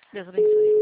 Deus abençoe.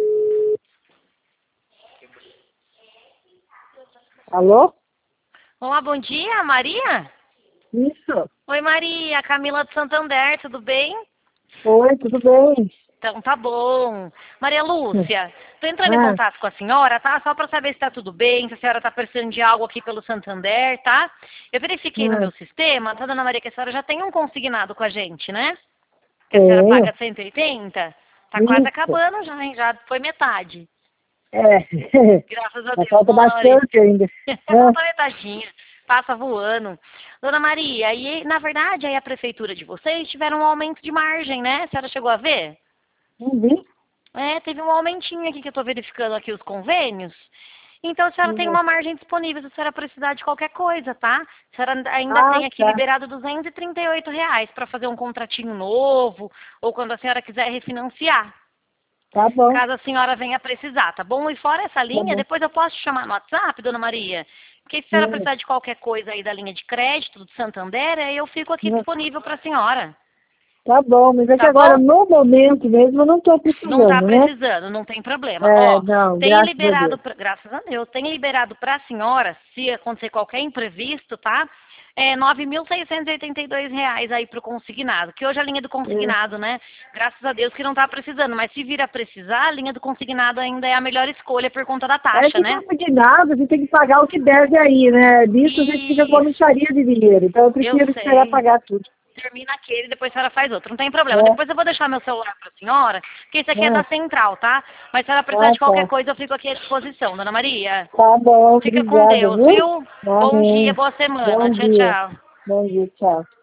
Alô? Olá, bom dia, Maria? Isso. Oi, Maria, Camila de Santander, tudo bem? Oi, tudo bem? Então tá bom. Maria Lúcia, tô entrando em Ah, contato com a senhora, tá? Só para saber se tá tudo bem, se a senhora tá precisando de algo aqui pelo Santander, tá? Eu verifiquei no ah, meu sistema, tá, dona Maria, que a senhora já tem um consignado com a gente, né? Que a senhora tenho. paga 180? Tá quase Isso. acabando já, hein? Já foi metade. É. Graças a Mas Deus, falta dona Maria. bastante ainda. Ah, Falta metadinha. Passa voando. Dona Maria, e na verdade aí a prefeitura de vocês tiveram um aumento de margem, né? A senhora chegou a ver? não vi. É, teve um aumentinho aqui que eu estou verificando aqui os convênios. Então a senhora tem Hum. uma margem disponível se a senhora precisar de qualquer coisa, tá? A senhora ainda Ah, tem aqui tá. liberado R$ 238 para fazer um contratinho novo ou quando a senhora quiser refinanciar. Tá bom. Caso a senhora venha precisar, tá bom? E fora essa Tá linha, bom. depois eu posso te chamar no WhatsApp, dona Maria? Porque se a senhora Hum. precisar de qualquer coisa aí da linha de crédito do Santander, aí eu fico aqui Hum. disponível para a senhora, Tá bom, mas é que tá agora, bom? no momento mesmo, eu não estou Não está precisando, né? precisando, não tem problema. É, Ó, não, tenho graças a liberado, Deus. graças a Deus, tenho liberado para a senhora, se acontecer qualquer imprevisto, tá? É R$ 9.682 aí para o consignado, que hoje a linha do É. consignado, né? Graças a Deus que não está precisando, mas se vir a precisar, a linha do consignado ainda é a melhor escolha por conta da É taxa, que né? combinado, a gente tem que pagar o que deve aí, né? Disso a gente fica com a Isso, mixaria de dinheiro. Então eu eu prefiro esperar sei. pagar tudo. Termina aquele, depois a senhora faz outro. Não tem problema. É, Depois eu vou deixar meu celular para a senhora, porque esse aqui é da é. central, tá? Mas se ela precisar Ah, de qualquer tá. coisa, eu fico aqui à disposição, dona Maria. Tá bom, Fica com obrigada, Deus, viu? viu? Bom dia, Amém. boa semana. Bom Tchau, dia. tchau. Bom dia, tchau.